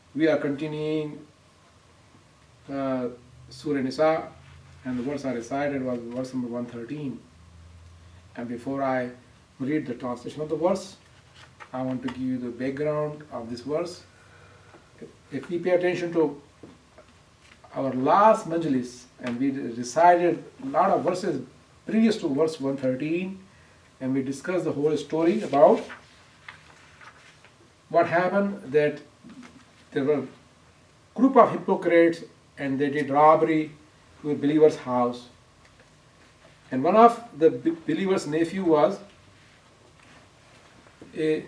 We are continuing Surah Nisa, and the verse I recited was verse number 113. And before I read the translation of the verse, I want to give you the background of this verse. If we pay attention to our last majlis, and we recited a lot of verses previous to verse 113, and we discussed the whole story about what happened, that there were a group of hypocrites and they did robbery to a believer's house. And one of the believer's nephew was a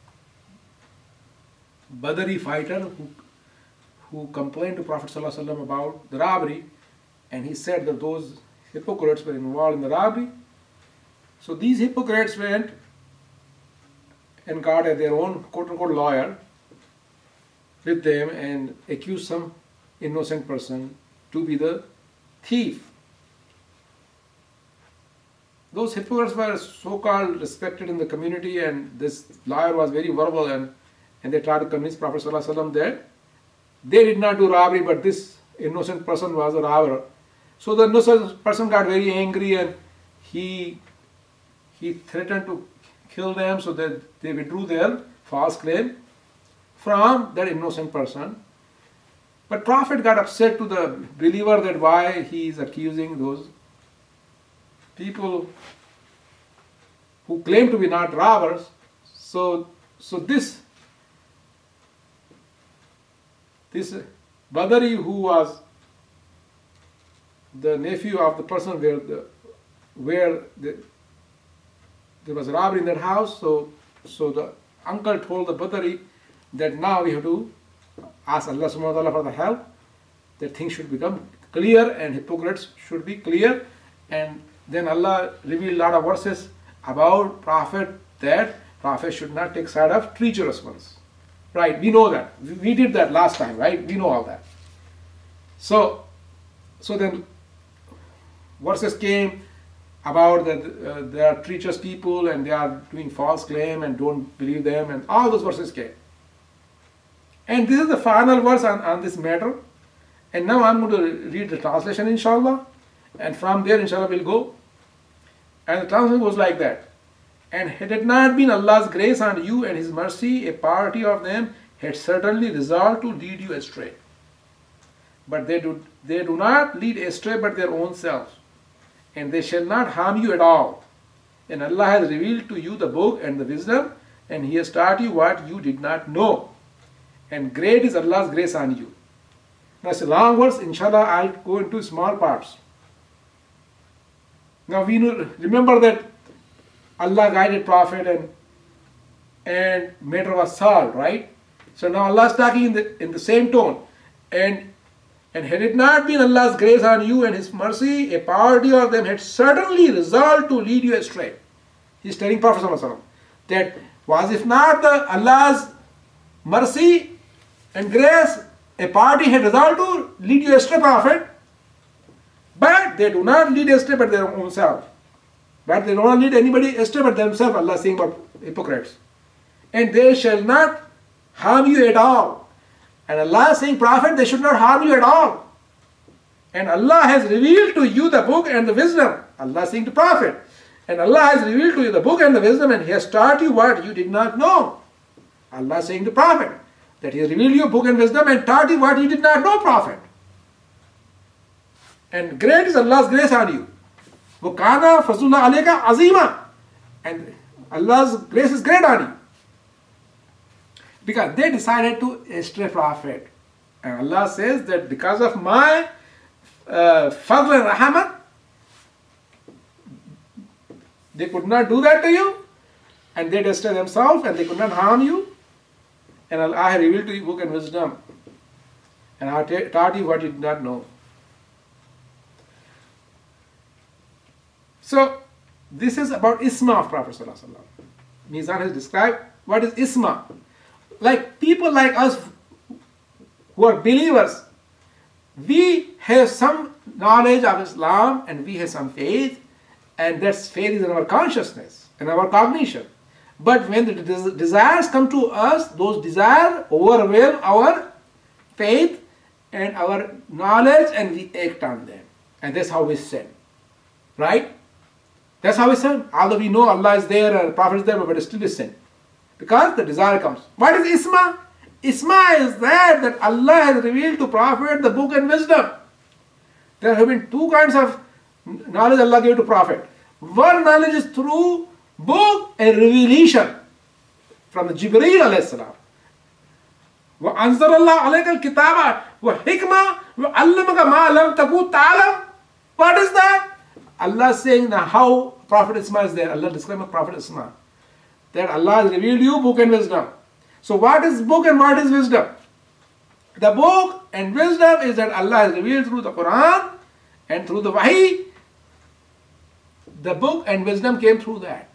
Badri fighter who complained to Prophet ﷺ about the robbery, and he said that those hypocrites were involved in the robbery. So these hypocrites went and got their own quote-unquote lawyer with them and accused some innocent person to be the thief. Those hypocrites were so-called respected in the community, and this lawyer was very verbal, and they tried to convince Prophet ﷺ that they did not do robbery, but this innocent person was a robber. So the innocent person got very angry, and he threatened to kill them, so that they withdrew their false claim from that innocent person. But Prophet got upset to the believer that why he is accusing those people who claim to be not robbers. So this Badri, who was the nephew of the person where there was robbery in that house, so the uncle told the Badri that now we have to ask Allah subhanahu wa ta'ala for the help, that things should become clear and hypocrites should be clear. And then Allah revealed a lot of verses about Prophet, that Prophet should not take side of treacherous ones. Right, we know that. We did that last time, right? We know all that. So then verses came about that there are treacherous people and they are doing false claim and don't believe them, and all those verses came. And this is the final verse on this matter. And now I'm going to read the translation, inshallah. And from there, inshallah, we'll go. And the translation goes like that. And had it not been Allah's grace on you and His mercy, a party of them had certainly resolved to lead you astray. But they do not lead astray but their own selves. And they shall not harm you at all. And Allah has revealed to you the book and the wisdom, and He has taught you what you did not know. And great is Allah's grace on you. Now it's a long verse, inshallah I'll go into small parts. Now we remember that Allah guided Prophet and matter was solved, right? So now Allah is talking in the same tone. And had it not been Allah's grace on you and His mercy, a party of them had certainly resolved to lead you astray. He's telling Prophet ﷺ that was if not Allah's mercy and grace, a party had resolved to lead you astray, Prophet. But they do not lead astray but their own self. But they do not lead anybody astray but themselves, Allah is saying about hypocrites. And they shall not harm you at all. And Allah is saying, Prophet, they should not harm you at all. And Allah has revealed to you the book and the wisdom. Allah is saying to Prophet. And Allah has revealed to you the book and the wisdom, and He has taught you what you did not know. Allah is saying to Prophet that He has revealed you book and wisdom and taught you what you did not know, Prophet. And great is Allah's grace on you. وَكَانَ فَضْلُ اللَّهِ عَلَيْكَ عَظِيمًا. And Allah's grace is great on you. Because they decided to astray Prophet. And Allah says that because of my fadl and rahmat, they could not do that to you. And they astray themselves and they could not harm you. And I have revealed to you book and wisdom. And I have taught you what you did not know. So, this is about Isma of Prophet ﷺ. Mizan has described what is Isma. Like people like us who are believers, we have some knowledge of Islam and we have some faith, and that faith is in our consciousness and our cognition. But when the desires come to us, those desires overwhelm our faith and our knowledge, and we act on them. And that's how we sin. Right? That's how we sin. Although we know Allah is there and Prophet is there, but still we sin. Because the desire comes. What is Isma? Isma is that Allah has revealed to Prophet the book and wisdom. There have been two kinds of knowledge Allah gave to Prophet. One knowledge is through book and revelation from the Jibreel alayhi salam. وَأَنزَلَ اللَّهُ عَلَيْكَ الْكِتَابَ وَحِكْمَةً وَعَلَّمَكَ مَا لَمْ تَكُنْ تَعْلَمْ. What is that? Allah is saying now how Prophet Isma is there. Allah describes Prophet Isma. That Allah has revealed you book and wisdom. So what is book and what is wisdom? The book and wisdom is that Allah has revealed through the Quran and through the Wahi. The book and wisdom came through that.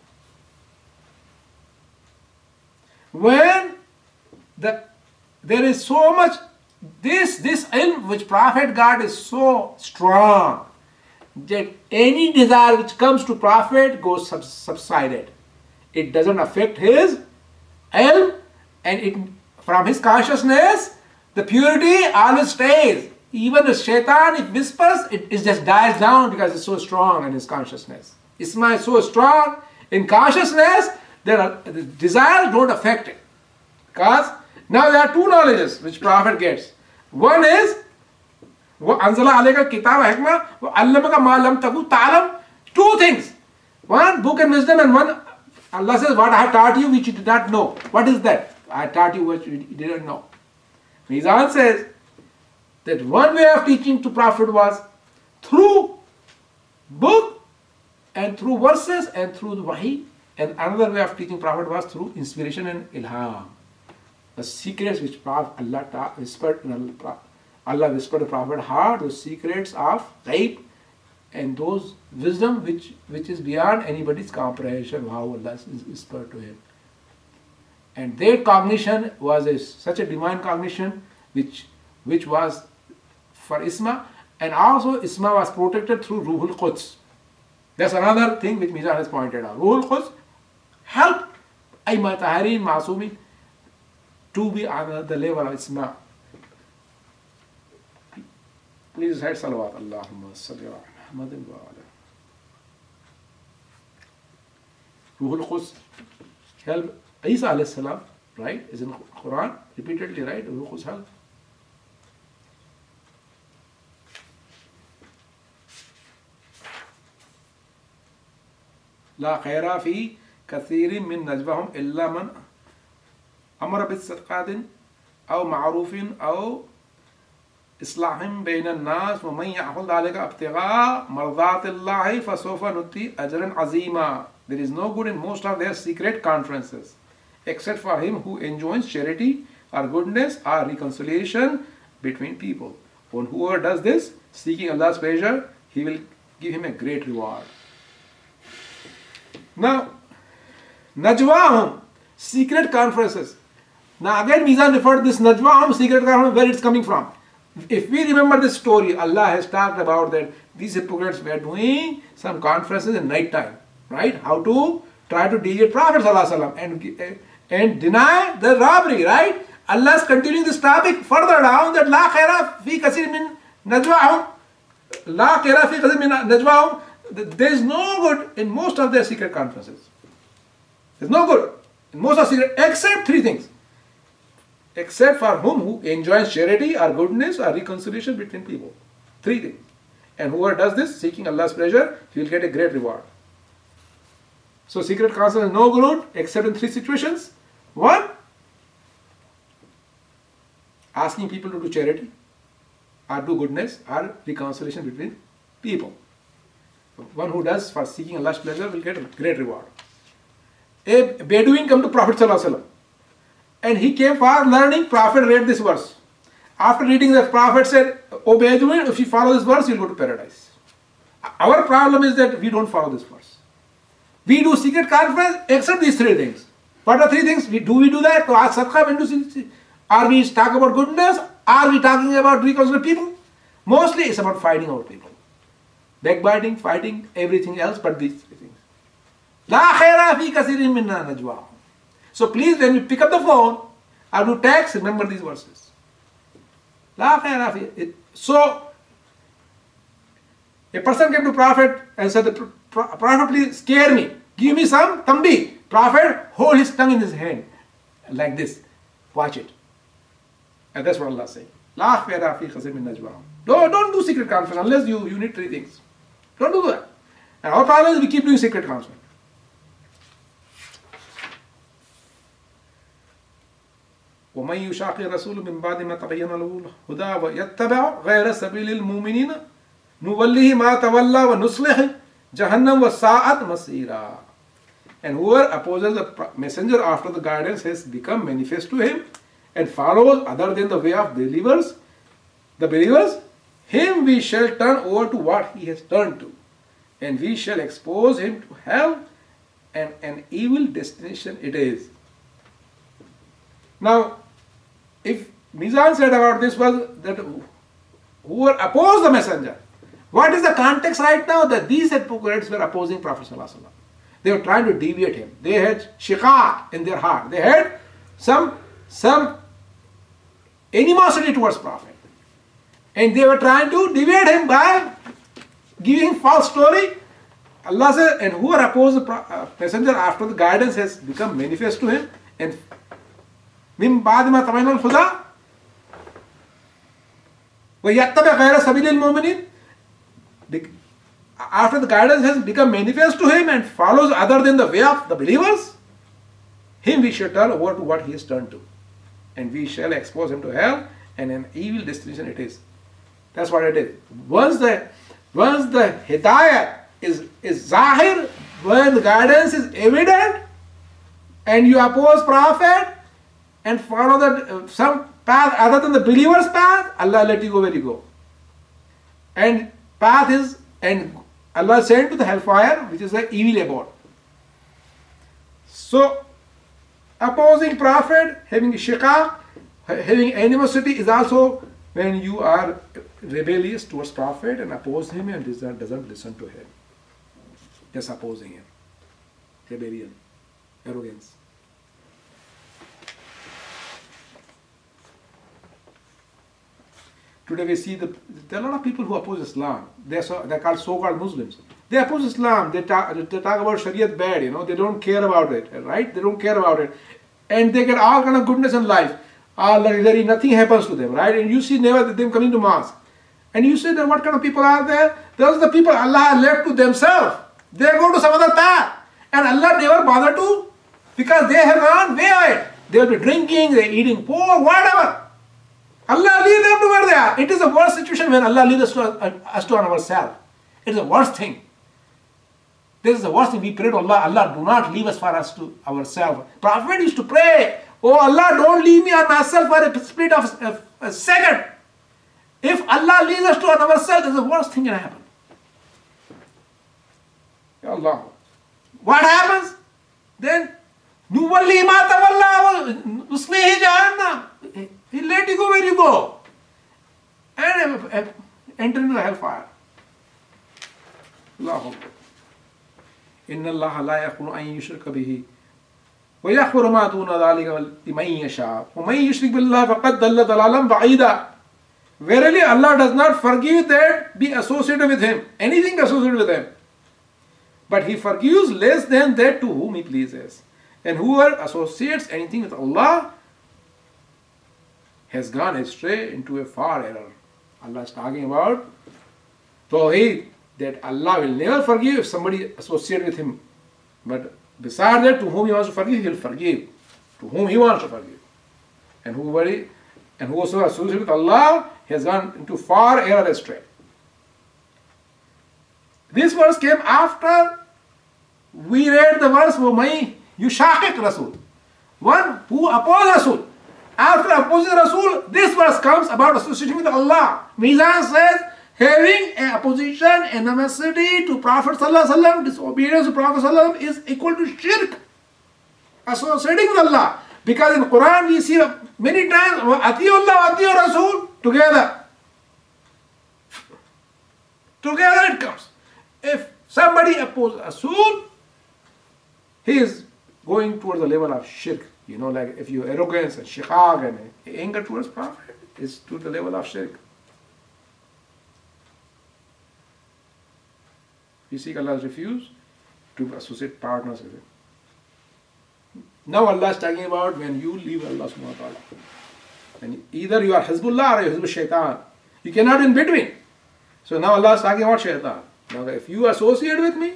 When there is so much, this ilm which Prophet got is so strong that any desire which comes to Prophet goes subsided. It doesn't affect his ilm, and from his consciousness, the purity always stays. Even the shaitan, it whispers, it just dies down because it's so strong in his consciousness. Isma is so strong in consciousness that the desires don't affect it. Because now there are two knowledges which Prophet gets. One is وَأَنزَلَ عَلَيْكَ الْكِتَابَ وَحِكْمَةً وَعَلَّمَكَ مَا لَمْ تَكُنْ تَعْلَمْ. Two things. One, book and wisdom, and one, Allah says, what I have taught you which you did not know. What is that? I taught you what you didn't know. Mizan says that one way of teaching to Prophet was through book and through verses and through the Wahi, and another way of teaching Prophet was through inspiration and ilham. The secrets which Allah whispered to Prophet's heart, those secrets of ghaib, and those wisdom which is beyond anybody's comprehension, how Allah whispered to him. And their cognition was such a divine cognition which was for Isma, and also Isma was protected through Ruhul Quds. That's another thing which Mizan has pointed out. Ruhul Quds help Aimma Taharin Masumin to be on the level of Isma. Please recite salawat. Allahumma salli ala Muhammadin wa ala. Ruhul Quds help Isa alayhi salam, right? Is in Quran repeatedly, right? Ruhul Quds help. لا خير في كثير من نجواهم إلا من أمر بالصدقات أو معروف أو إصلاح بين الناس ومن يأخذ ذلك ابتغاء مرضات الله فسوف نؤتي أجرا عظيما. There is no good in most of their secret conferences except for him who enjoins charity or goodness or reconciliation between people. And whoever does this, seeking Allah's pleasure, He will give him a great reward. Now, Najwahum, secret conferences. Now again Mizan referred to this Najwahum, secret conference, where it's coming from. If we remember this story, Allah has talked about that these hypocrites were doing some conferences in night time, right? How to try to deviate Prophet ﷺ and deny the robbery, right? Allah is continuing this topic further down that La khaira fi kasir min najwahum. La khaira fi kasir min najwahum. There is no good in most of their secret conferences. There is no good in most of secret except three things. Except for whom who enjoys charity or goodness or reconciliation between people. Three things. And whoever does this, seeking Allah's pleasure, he will get a great reward. So secret conference is no good except in three situations. One, asking people to do charity or do goodness or reconciliation between people. One who does for seeking Allah's pleasure will get a great reward. A Bedouin came to Prophet ﷺ and he came for learning. Prophet read this verse. After reading the Prophet said, O Bedouin, if you follow this verse, you will go to paradise. Our problem is that we don't follow this verse. We do secret conference except these three things. What are three things? Do we do that? To ask sadaqah, are we talking about goodness? Are we talking about reconciliation people? Mostly it's about fighting out people. Backbiting, fighting, everything else but these three things. La khaira fi kasirin min najwahum. So please, when you pick up the phone or do text, remember these verses. La khayra fi. So, a person came to Prophet and said, Prophet, please scare me. Give me some tambi. Prophet hold his tongue in his hand like this. Watch it. And that's what Allah is saying. La khayra fi khazim min najwahum. Don't do secret conference unless you need three things. Don't do that. And our problem is we keep doing secret conference. وَمَنْ يُشَاقِ الرَّسُولُ مِنْ بَعْدِ مَا تَبَيَّنَ لَهُ الْهُدَى وَيَتَّبِعْ غَيْرَ سَبِيلِ الْمُؤْمِنِينَ نُوَلِّهِ مَا تَوَلَّى وَنُصْلِهِ جَهَنَّمَ وَسَاءَتْ مَصِيرًا. And whoever opposes the messenger after the guidance has become manifest to him and follows other than the way of the believers, him we shall turn over to what he has turned to, and we shall expose him to hell, and an evil destination it is. Now, if Mizan said about this was that whoever opposed the messenger, what is the context right now? That these hypocrites were opposing Prophet ﷺ. They were trying to deviate him. They had shiqaq in their heart. They had some animosity towards Prophet. And they were trying to deviate him by giving false story. Allah says, and whoever opposed the messenger after the guidance has become manifest to him, and من بعد ما تبين الهدى ويتبع غير سبيل المؤمنين, after the guidance has become manifest to him and follows other than the way of the believers, him we shall turn over to what he has turned to, and we shall expose him to hell, and an evil destination it is. That's what it is. Once the hidayah is zahir, when the guidance is evident, and you oppose Prophet and follow some path other than the believer's path, Allah let you go where you go. And path is, and Allah sent to the hellfire, which is the evil abode. So, opposing Prophet, having shiqaq, having animosity is also when you are rebellious towards Prophet and oppose him and doesn't listen to him. Just opposing him. Rebellion. Arrogance. Today we see there are a lot of people who oppose Islam. They're called so-called Muslims. They oppose Islam. They talk about Shariat bad, they don't care about it, right? They don't care about it. And they get all kind of goodness in life. Nothing happens to them, right? And you see never them coming to mosque. And you say that what kind of people are there? Those are the people Allah left to themselves. They go to some other path. And Allah never bother to, because they have gone way ahead. They will be drinking, they are eating pork, whatever. Allah lead them to where they are. It is the worst situation when Allah leads us to ourselves. It is the worst thing. This is the worst thing. We pray to Allah, Allah do not leave us for us to ourselves. Prophet used to pray, oh Allah, don't leave me on myself for a split of a second. If Allah leads us to ourselves, it's the worst thing that can happen. Ya Allah. What happens? Then, Nuwalli ma tawalla uslihi jahannam. He'll let you go where you go. And enter into the hellfire. Allahu Akbar. Inna Allah la yaghfiru an yushraka bihi. وَيَغْفِرُ مَا دُونَ ذَلِكَ لِمَن يَشَاءُ وَمَن يُشْرِكْ بِاللَّهِ فَقَدْ ضَلَّ ضَلَالًا بَعِيدًا. Verily Allah does not forgive that be associated with him, anything associated with him. But he forgives less than that to whom he pleases. And whoever associates anything with Allah has gone astray into a far error. Allah is talking about Tawheed, that Allah will never forgive if somebody associates with him. But besides that, to whom he wants to forgive, he will forgive. To whom he wants to forgive. And whoever associates with Allah has gone into far error astray. This verse came after we read the verse وَمَن يُشَاقِقْ Rasul. One who opposes Rasul. After opposing Rasul, this verse comes about association with Allah. Mizan says, having an opposition, animosity to Prophet ﷺ, disobedience to Prophet ﷺ is equal to shirk. Associating with Allah. Because in Quran we see many times, Atiyu Allah, Atiyu Rasul, together. Together it comes. If somebody opposes Rasul, he is going towards the level of shirk. Like if you arrogance and shiqaq and anger towards Prophet, is to the level of shirk. We seek Allah's refuge to associate partners with Him. Now Allah is talking about when you leave Allah subhanahu wa ta'ala. And either you are Hizbullah or you are Hizb Shaitan. You cannot in between. So now Allah is talking about Shaitan. Now if you associate with me,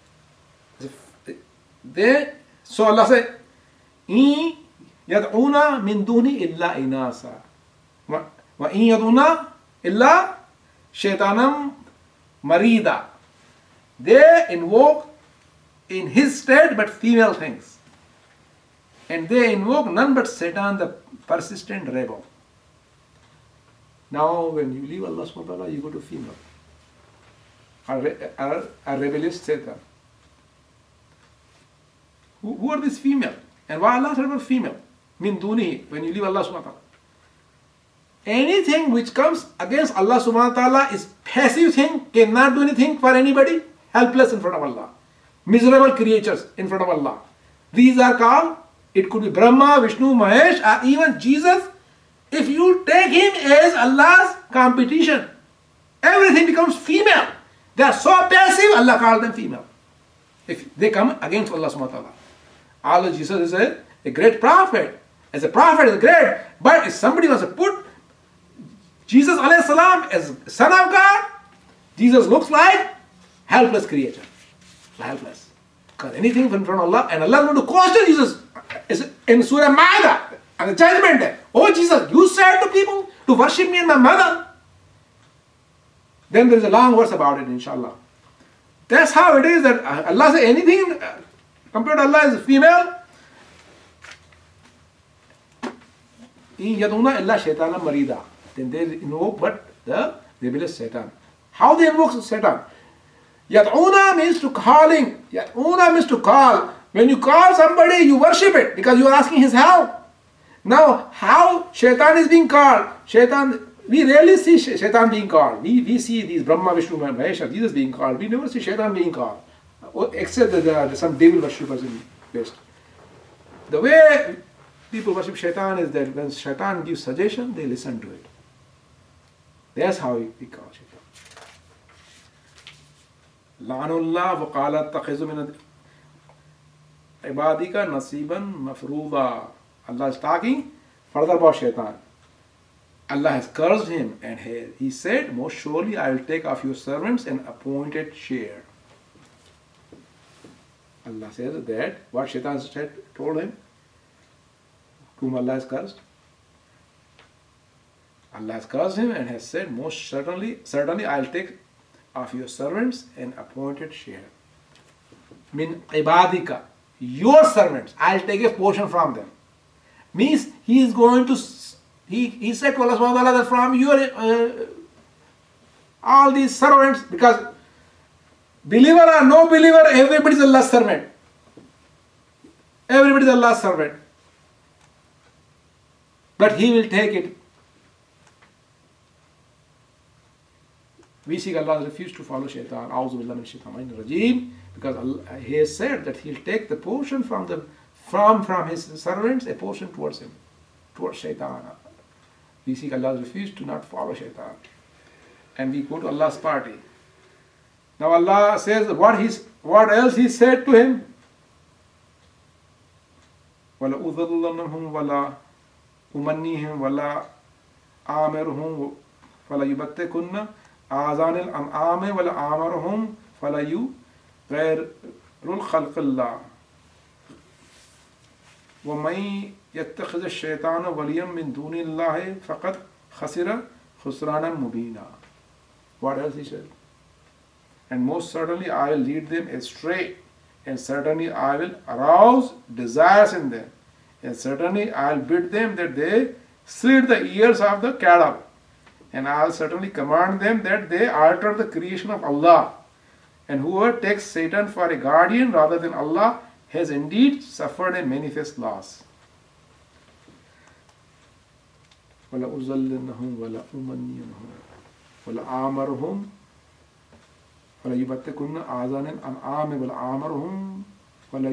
so Allah said, إِن يَدْعُونَ مِن دُونِ إِلَّا إِنَاسًا وَإِن يَدْعُونَ إِلَّا شَيْطَانًا مَرِيدًا. They invoke in His stead but female things. And they invoke none but Satan, the persistent rebel. Now when you leave Allah subhanahu wa ta'ala, you go to female. A rebellious Satan. Who are these female? And why Allah said about female? Min duni, when you leave Allah subhanahu wa ta'ala. Anything which comes against Allah subhanahu wa ta'ala is passive thing, cannot do anything for anybody, helpless in front of Allah. Miserable creatures in front of Allah. These are called, it could be Brahma, Vishnu, Mahesh, or even Jesus. If you take him as Allah's competition, everything becomes female. They are so passive, Allah calls them female. If they come against Allah subhanahu wa ta'ala. Although Jesus is a great prophet. As a prophet is great. But if somebody wants to put Jesus alayhi salam as son of God, Jesus looks like helpless creature. Helpless. Because anything in front of Allah, and Allah is going to question Jesus. In Surah Ma'idah, on the judgment day. Oh Jesus, you said to people to worship me and my mother. Then there is a long verse about it, inshallah. That's how it is that Allah says anything compared to Allah is female. إِن يَدْعُونَ إِلَّا شَيْطَانًا مَرِيدًا. Then they invoke but the rebellious Satan. How they invoke Satan? Yad'una means to calling. Yad'una means to call. When you call somebody, you worship it because you are asking his help. Now, how Shaitan is being called? Shaitan, we rarely see Shaitan being called. We see these Brahma, Vishnu, Mahesha, Jesus being called. We never see Shaitan being called. Except that there are some devil worshippers in West. The way people worship Shaitan is that when Shaitan gives suggestion, they listen to it. That's how we call Shaitan. La'anullah wa qala takhizu min ibadika nasiban mafruda. Allah is talking further about Shaitan. Allah has cursed him and he said, most surely I will take of your servants an appointed share. Allah says that what Shaitan said, told him, whom Allah has cursed. Allah has cursed him and has said, most certainly I will take of your servants an appointed share. Min ibadika, your servants, I will take a portion from them. Means he is going to, he said to Allah subhanahu wa ta'ala that from your, all these servants, because believer or no believer, everybody is Allah's servant. Everybody is Allah's servant. But he will take it. We seek Allah's refuge to follow Shaitan. A'udhu billahi min shaitanir rajeem. Because Allah, he has said that he will take the portion from his servants, a portion towards him, towards Shaitan. We seek Allah's refuge to not follow Shaitan. And we go to Allah's party. Now Allah says what else he said to him? وَلَا أُضَلَّنَهُمْ وَلَا أُمَنِّيهِمْ وَلَا آمِرُهُمْ فَلَا يُبَتِّكُنَّ آذَانِ الْأَنْعَامِ وَلَا آمِرُهُمْ فَلَا يُغَيِّرُنَّ خَلْقَ اللَّهِ وَمَن يَتَّخِذِ الشَّيْطَانَ وَلِيًّا مِن دُونِ اللَّهِ فَقَدْ خَسِرَ خُسْرَانًا مُبِينًا. What else he said? And most certainly I will lead them astray, and certainly I will arouse desires in them, and certainly I will bid them that they slit the ears of the cattle, and I will certainly command them that they alter the creation of Allah, and whoever takes Satan for a guardian rather than Allah has indeed suffered a manifest loss. وَلَا أُزَلِّنَّهُمْ وَلَا أُمَنِّيَنَّهُمْ وَلَا آمَرُهُمْ فَلَا يُبَتِّكُنَّ آذَانِ الْأَنْعَامِ وَلَا آمَرُهُمْ فَلَا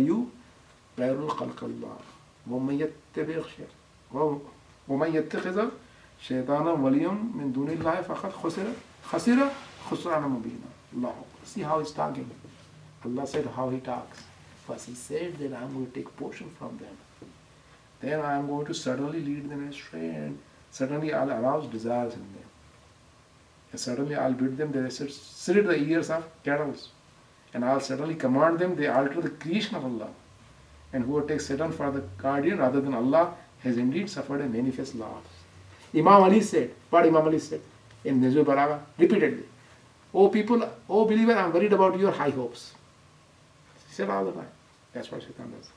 يُغَيِّرُنَّ خَلْقَ اللَّهِ وَمَن يَتَّخِذَ Shaytana waliyun min dunillahi faqad khasira khusrana mubina. Allah. See how he's talking. Allah said how he talks. First he said that I'm going to take portion from them. Then I'm going to suddenly lead them astray, and suddenly I'll arouse desires in them. And suddenly I'll bid them they slit the ears of cattle. And I'll suddenly command them they alter the creation of Allah. And whoever takes Satan for the guardian rather than Allah has indeed suffered a manifest loss. Imam Ali said, what Imam Ali said in Nizul Balagha repeatedly, "O people, O believer, I'm worried about your high hopes." He said all the time. That's what Shaitan does.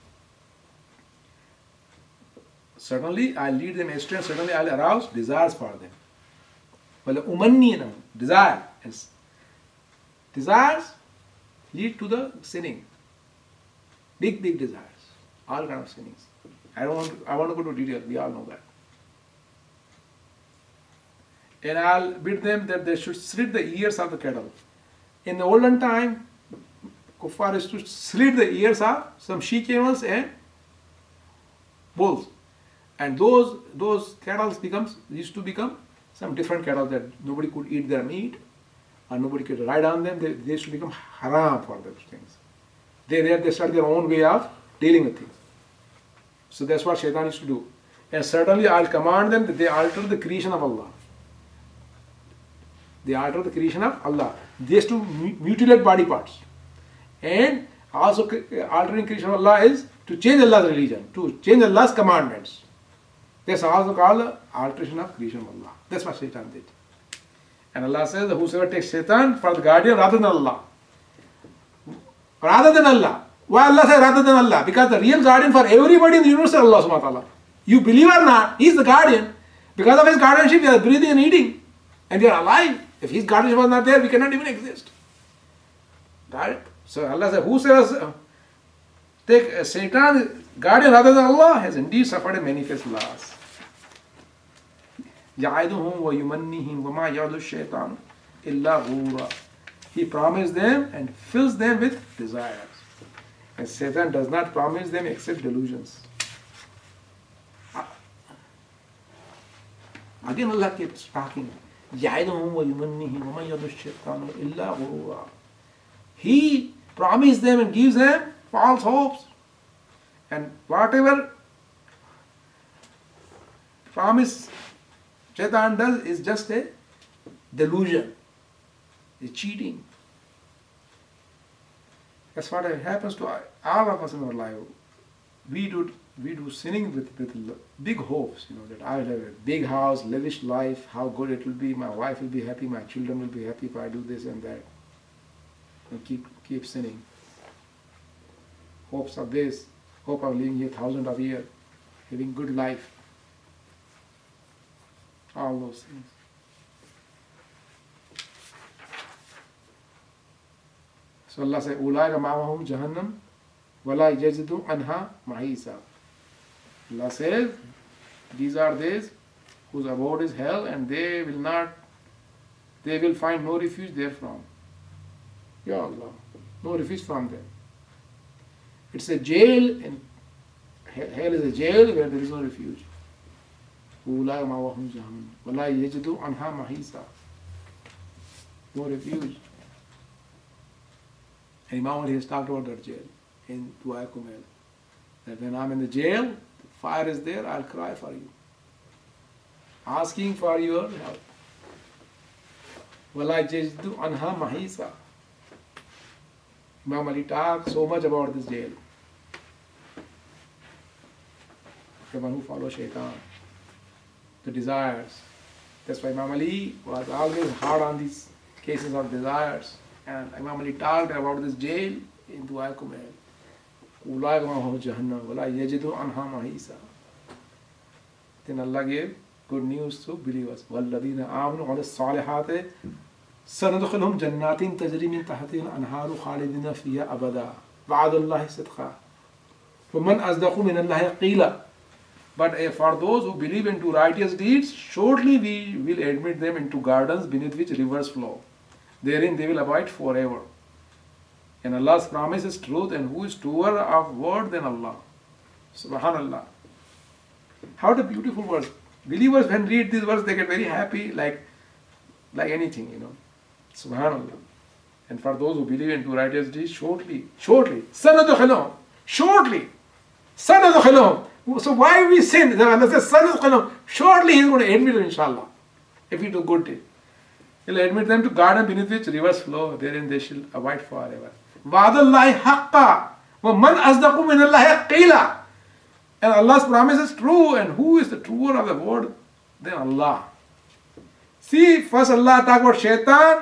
Suddenly I'll lead them astray, and suddenly I'll arouse desires for them. Well, umanni, desire. Desires lead to the sinning. Big desires. All kind of sinnings. I want to go to detail. We all know that. And I'll bid them that they should slit the ears of the cattle. In the olden time, Kuffar used to slit the ears of some she camels and bulls. And those cattle used to become some different cattle that nobody could eat their meat or nobody could ride on them. They used to become haram for those things. They started their own way of dealing with things. So that's what Shaitan used to do. And certainly I'll command them that they alter the creation of Allah. They alter the creation of Allah. They used to mutilate body parts. And also altering creation of Allah is to change Allah's religion, to change Allah's commandments. That's also called the alteration of creation of Allah. That's what Shaitan did. And Allah says that whosoever takes Shaitan for the guardian rather than Allah. Rather than Allah. Why Allah says rather than Allah? Because the real guardian for everybody in the universe is Allah subhanahu wa ta'ala. You believe or not, He is the guardian. Because of His guardianship, we are breathing and eating. And we are alive. If His guardianship was not there, we cannot even exist. Got it? So Allah says, whosoever take Satan, guardian rather than Allah, has indeed suffered a manifest loss. يَعِدُهُمْ وَيُمَنِّهِمْ وَمَا يَعْدُ الشَّيْطَانُ إِلَّا غُرُورًا. He promised them and fills them with desires. And Satan does not promise them except delusions. Again Allah keeps talking. يَعِدُهُمْ وَيُمَنِّهِمْ وَمَا يَعْدُ الشَّيْطَانُ إِلَّا غُرُورًا. He promised them and gives them false hopes. And whatever promise Shaitan does is just a delusion, a cheating. That's what happens to all of us in our life. We do sinning with big hopes, that I will have a big house, lavish life, how good it will be, my wife will be happy, my children will be happy if I do this and that. And keep sinning. Hopes of this, hope of living here thousands of years, having good life. All those things. So Allah says, "Ulaika ma'ahum jahannam, wala yajidu anha mahisa." Allah says, these are those whose abode is hell, and they will find no refuge therefrom. Ya Allah, no refuge from them. It's a jail, and hell is a jail where there is no refuge. أولئك مأواهم جهنم ولا يجدوا عنها محيصا. No refuge. And Imam Ali has talked about that jail in Dua Kumail. That when I'm in the jail, the fire is there, I'll cry for you, asking for your help. ولا يجدوا عنها محيصا. Imam Ali talks so much about this jail. The one who follows Shaitan, the desires. That's why Imam Ali was always hard on these cases of desires. And Imam Ali talked about this jail in Dua Kumail. أُولَٰئِكَ مَأْوَاهُمْ جَهَنَّمُ وَلَا يَجِدُوا عَنْهَا مَحِيصًا. Then Allah gave good news to believers. وَالَّذِينَ آمَنُوا وَعَمِلُوا الصَّالِحَاتِ سَنُدْخِلُهُمْ جَنَّاتٍ تَجْرِي مِن تَحْتِهَا الْأَنْهَارُ خَالِدِينَ فِيهَا أَبَدًا وَعْدَ اللَّهِ صِدْقًا وَمَنْ أَصْدَقُ مِنَ اللَّهِ قِيلًا. But for those who believe in do righteous deeds, surely we will admit them into gardens beneath which rivers flow. Therein they will abide forever. And Allah's promise is truth, and who is truer of word than Allah? Subhanallah. How the beautiful words. Believers, when read this verse, they get very happy, like anything, Subhanallah. And for those who believe in do righteous deeds, shortly, sanadkhilhum, shortly, sanadkhilhum. So why we sin? Allah says, sanadkhilhum, shortly He is going to admit them, inshallah, if we do good deeds. He will admit them to garden beneath which rivers flow, therein they shall abide forever. Wa'adallahi haqqa, wa man asdaqu minallahi qila. And Allah's promise is true, and who is the truer of the word than Allah? See, first Allah talk about shaitan.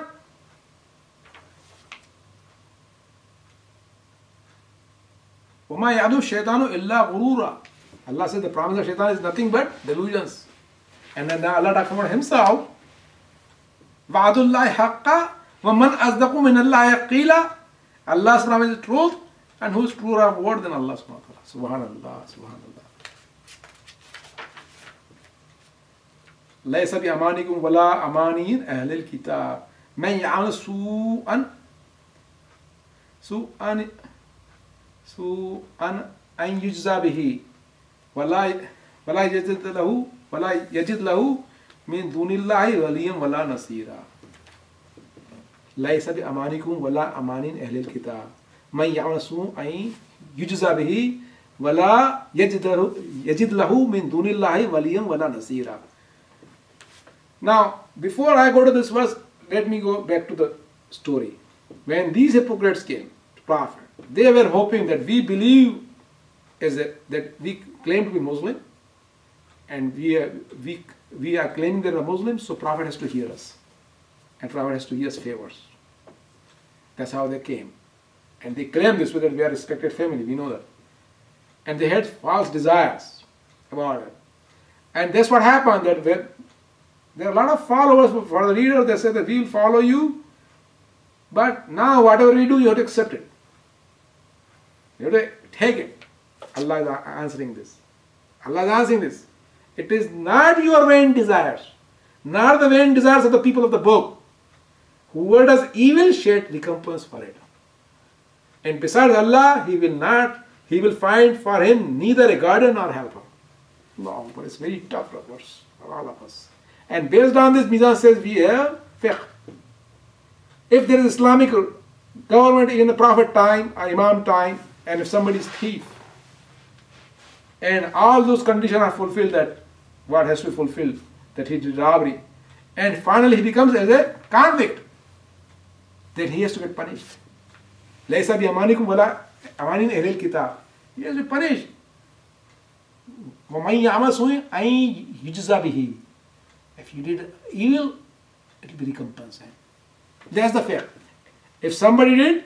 وَمَا يَعْدُ الشَّيْطَانُ إِلَّا غُرُورًا. Allah says the promise of shaitan is nothing but delusions. And then Allah talks about Himself. وَعَدُ اللَّهِ حَقًّا وَمَنْ أَصْدَقُ مِنَ اللَّهِ قِيلًا. Allah's promise is truth, and who is truer of word than Allah subhanahu wa ta'ala. Subhanallah, subhanallah. لَيْسَ بِأَمَانِكُمْ وَلَا أَمَانِينَ أَهْلِ الْكِتَابِ مَنْ يَعْمَلْ سُوءًا أَنْ يُجْزَى بِهِ وَلَا يَجِدْ لَهُ مِنْ دُونِ اللَّهِ وَلِيًّا وَلَا نَصِيرًا. لَيْسَ بِأَمَانِكُمْ وَلَا أَمَانِينَ أَهْلِ الْكِتَابِ مَنْ يَعْمَلْ سُوءًا يُجْزَى بِهِ وَلَا يَجِدْ لَهُ مِنْ دُونِ اللَّهِ وَلِيًّا وَلَا نَصِيرًا. Now, before I go to this verse, let me go back to the story. When these hypocrites came to Prophet, they were hoping that we believe that we claim to be Muslim, and we are claiming that we are Muslims, so Prophet has to hear us, and Prophet has to hear us favors. That's how they came, and they claim this way that we are a respected family. We know that, and they had false desires about it, and that's what happened. That there are a lot of followers for the leader. They say that we will follow you, but now whatever we do, you have to accept it. You have to take it. Allah is answering this. Allah is answering this. It is not your vain desires, not the vain desires of the people of the book. Whoever does evil shall recompense for it. And besides Allah, he will find for him neither a guardian nor helper. No, but it's very tough verse for all of us. And based on this, Mizan says we have fiqh. If there is Islamic government in the Prophet time or Imam time, and if somebody is thief, and all those conditions are fulfilled, that what has to be fulfilled, that he did robbery, and finally he becomes as a convict, then he has to get punished. لَيْسَ بِأَمَانِكُمْ وَلَا أَمَانِينَ أَهْلِ الْكِتَابِ. He has to be punished. وَمَنْ يَعْمَلْ سُوءًا أَنْ يُجْزَى بِهِ. If you did evil, it will be recompensed. That's the fact. If somebody did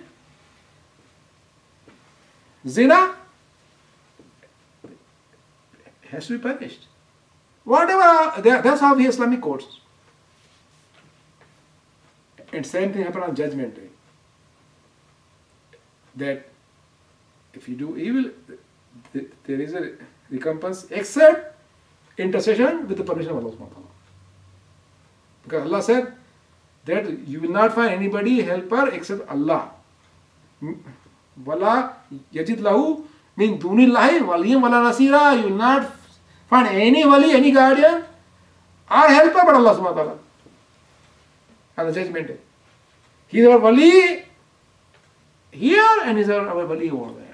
zina, has to be punished. Whatever, that's how the Islamic courts. And same thing happened on Judgment Day. That if you do evil, there is a recompense except intercession with the permission of Allah subhanahu wa ta'ala. Because Allah said that you will not find anybody helper except Allah. Wala yajid lahu min dunillahi waliyyan wala nasira. You will not find any wali, any guardian or helper but Allah subhanahu wa ta'ala on the Judgment Day. He is our wali here and he is our wali over there.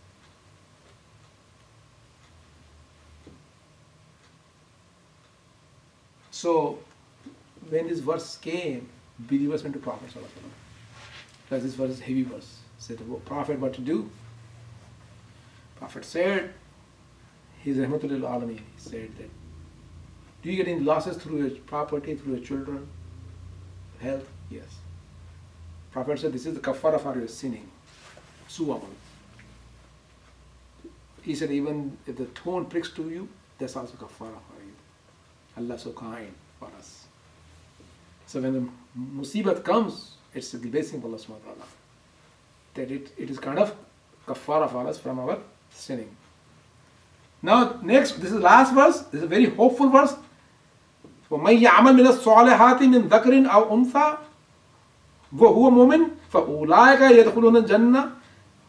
So when this verse came, believers went to Prophet sallallahu alaihi wasallam. Because this verse is a heavy verse. Said the Prophet what to do. Prophet said, he's Rahmatul lil Alameen. He said that, do you get any losses through your property, through your children, health? Yes. Prophet said, this is the kafara for your sinning. Su'amal. He said, even if the thorn pricks to you, that's also kafara for you. Allah is so kind for us. So when the musibat comes, it's the blessing of Allah subhanahu wa ta'ala. That it is kind of kafara for us from our sinning. Now next, this is the last verse. This is a very hopeful verse. وَمَنْ يَعْمَلْ مِنَ الصَّالِحَاتِ مِنْ ذَكْرٍ أَوْ أُنْثَى وَهُوَ مُؤْمِنٌ فَأُولَٰئِكَ يَدْخُلُونَ الْجَنَّةَ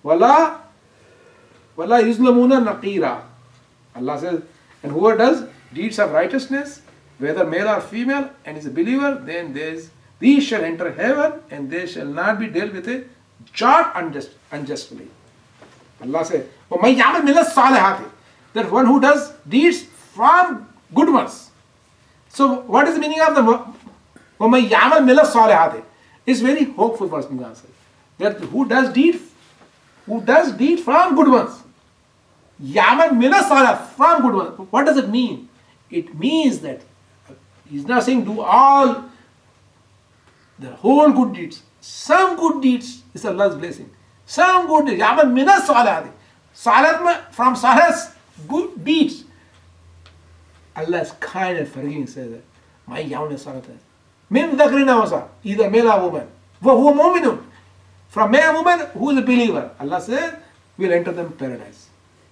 وَلَا يُظْلَمُونَ نَقِيرًا. Allah says, and whoever does deeds of righteousness, whether male or female, and is a believer, then these shall enter heaven, and they shall not be dealt with a jot unjustly. Allah says, وَمَنْ يَعْمَلْ مِنَ الصَّالِحَاتِ, that one who does deeds from good ones. So what is the meaning of the وَمَنْ يَعْمَلْ مِنَ الصَّالِحَاتِ? It's very hopeful for us to answer. That who does deed from good ones. Yaman mina salah, from good ones. What does it mean? It means that he's not saying do all the whole good deeds. Some good deeds is Allah's blessing. Some good deeds. Yaman mina salah. Salat from salah's good deeds. Allah is kind and forgiving, says that. My yaman salat. Min dhakrina wasa, either male or woman. Wahuwa mu'minun. From male or woman who is a believer. Allah says, will enter them paradise.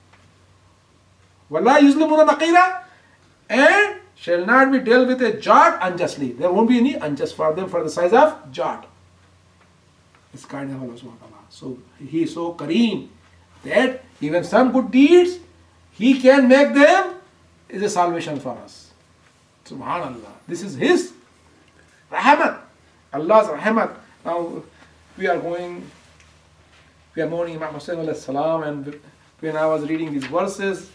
وَلَا يُظْلِمُونَ نَقِيرًا, and shall not be dealt with a jot unjustly. There won't be any unjust for them for the size of jot. It's kind of Allah subhanahu wa ta'ala. So He is so kareem that even some good deeds, He can make them is a salvation for us. Subhanallah. This is His rahmat. Allah's rahmat. Now we are mourning Imam Hussain alayhi salam, and when I was reading these verses,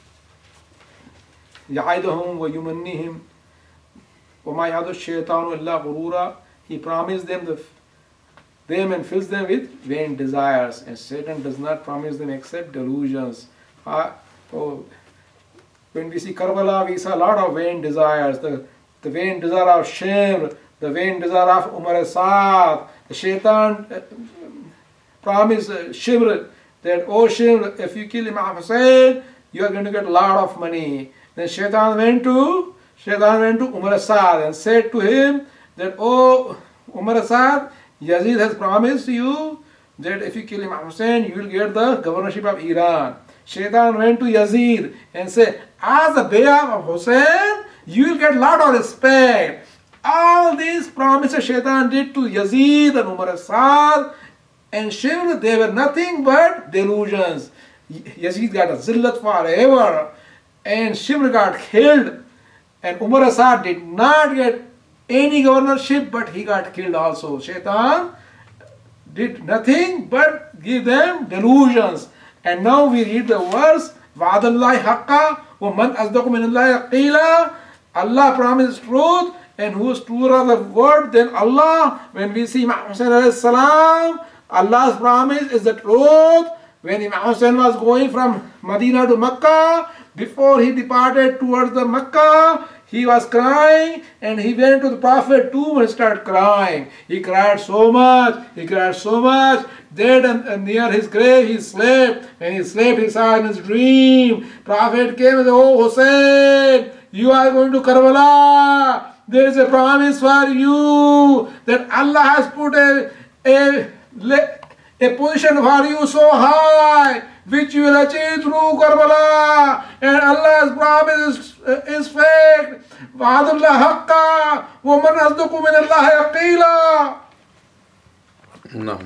يَعِدُهُمْ وَيُمَنِّهِمْ وَمَا يَعْدُ الشَّيْطَانُ إِلَّا غُرُورًا. He promised them and fills them with vain desires, and Satan does not promise them except delusions. When we see Karbala, we saw a lot of vain desires. The vain desire of Shimr, the vain desire of Umar Saad. The Shaitan promised Shimr that, oh Shimr, if you kill Imam Hussain, you are going to get a lot of money. Then Shaitan went to Umar Saad and said to him that, oh Umar Saad, Yazid has promised you that if you kill Imam Hussain, you will get the governorship of Iran. Shaitan went to Yazid and said, as a bayah of Hussain, you will get a lot of respect. All these promises Shaitan did to Yazid and Umar Saad and Shimr, they were nothing but delusions. Yazid got a zillat forever, and Shimr got killed, and Umar Saad did not get any governorship, but he got killed also. Shaitan did nothing but give them delusions. And now we read the verse, وَعَدَ اللَّهِ حَقًّا وَمَنْ أَصْدَقُ مِنَ اللَّهِ قِيلًا. Allah promised truth, and who is truer the word than Allah? When we see Imam Hussain alayhi salam, Allah's promise is the truth. When Imam Hussain was going from Medina to Makkah, before he departed towards the Makkah, he was crying, and he went to the Prophet too and started crying. He cried so much, that and near his grave he slept. When he slept, he saw in his dream, Prophet came and said, oh Hussain, you are going to Karbala. There is a promise for you that Allah has put a position for you so high, which you will achieve through Karbala, and Allah's promise is fake. وَعَدَ اللَّهِ حَقًّا وَمَنْ أَصْدَقُ مِنَ اللَّهِ قِيلًا.